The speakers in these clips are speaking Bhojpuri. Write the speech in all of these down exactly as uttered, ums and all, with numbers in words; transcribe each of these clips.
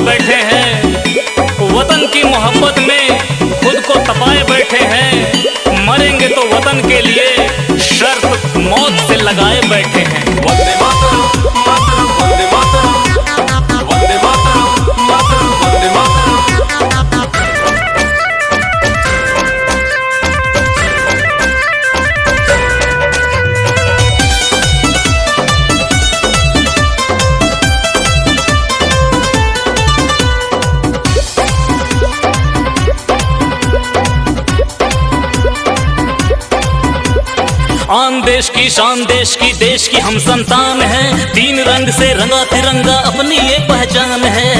बैठे हैं, वतन की मोहब्बत में खुद को तपाए बैठे हैं। मरेंगे तो वतन के लिए, शर्त मौत से लगाए बैठे हैं। वंदे मातरम, मातरम, वंदे मातरम, वंदे मातरम, मातरम, वंदे मातरम। आन देश की शान, देश की देश की हम संतान हैं। तीन रंग से रंगा तिरंगा अपनी ये पहचान है।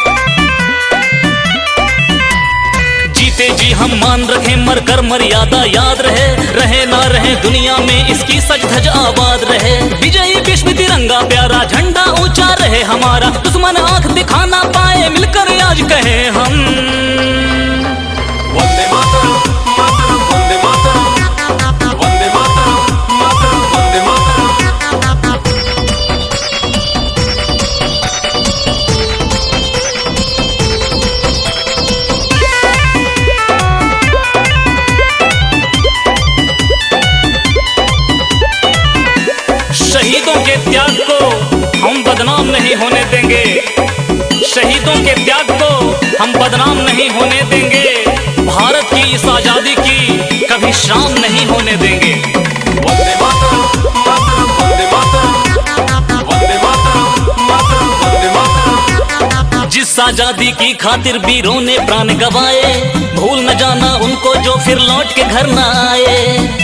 जीते जी हम मान रखें, मर कर मर्यादा याद रहे। रहे ना रहे दुनिया में इसकी सज धज आबाद रहे। विजयी विश्व तिरंगा प्यारा झंडा ऊंचा रहे हमारा। दुश्मन आंख दिखाना पाए, मिलकर आज कहे हम। वंदे मातरम, मातरम, वंदे मातरम, वंदे मातरम, मातरम, वंदे मातरम। शहीदों के त्याग को हम बदनाम नहीं होने देंगे। शहीदों के त्याग को हम बदनाम नहीं होने देंगे। भारत की इस आजादी की कभी शाम नहीं होने देंगे। वंदे मातरम, मातरम, वंदे मातरम, वंदे मातरम, मातरम, वंदे मातरम। जिस आजादी की खातिर वीरों ने प्राण गवाए, भूल न जाना उनको जो फिर लौट के घर न आए।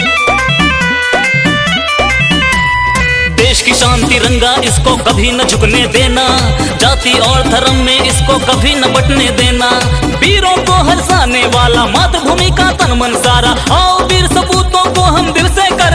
देश की शान तिरंगा, इसको कभी न झुकने देना। जाति और धर्म में इसको कभी न बटने देना। वीरों को हरसाने वाला मातृभूमि का तन मन सारा। आओ वीर सपूतों को हम दिल से